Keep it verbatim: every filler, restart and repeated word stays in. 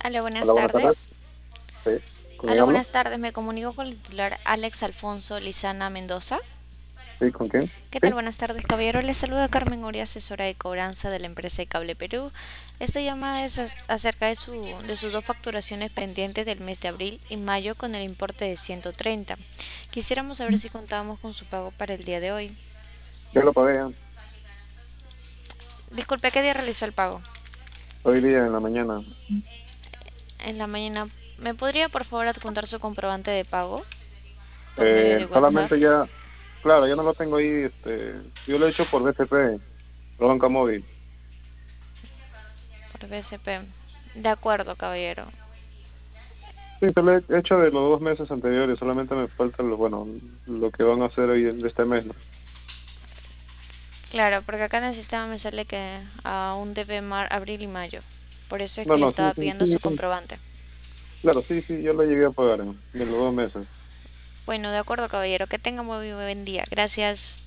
Hola, buenas Hola, buenas tardes. tardes. Sí, ¿con quién Hola, hablo? buenas tardes. Me comunico con el titular Alex Alfonso Lizana Mendoza. Sí, ¿con quién? ¿Qué Sí, tal? Buenas tardes, caballero. Les saluda Carmen Oria, asesora de cobranza de la empresa de Cable Perú. Esta llamada es as- acerca de, su, de sus dos facturaciones pendientes del mes de abril y mayo con el importe de ciento treinta. Quisiéramos saber si contábamos con su pago para el día de hoy. ya lo pagué ya. Disculpe, ¿qué día realizó el pago? Hoy día en la mañana. En la mañana. ¿Me podría por favor adjuntar su comprobante de pago por medio Eh, de WhatsApp? solamente ya, claro, ya no lo tengo ahí, este, yo lo he hecho por B C P, por banca móvil. Por B C P. De acuerdo, caballero. Sí, se lo he hecho de los dos meses anteriores, solamente me falta lo, bueno, lo que van a hacer hoy de este mes, ¿no? Claro, porque acá en el sistema me sale que aún debe mar, abril y mayo. Por eso es No, que le no, sí, estaba sí, pidiendo sí, su sí. comprobante. Claro, sí, sí, yo lo llegué a pagar, ¿no? De los dos meses. Bueno, de acuerdo, caballero. Que tenga muy buen día. Gracias.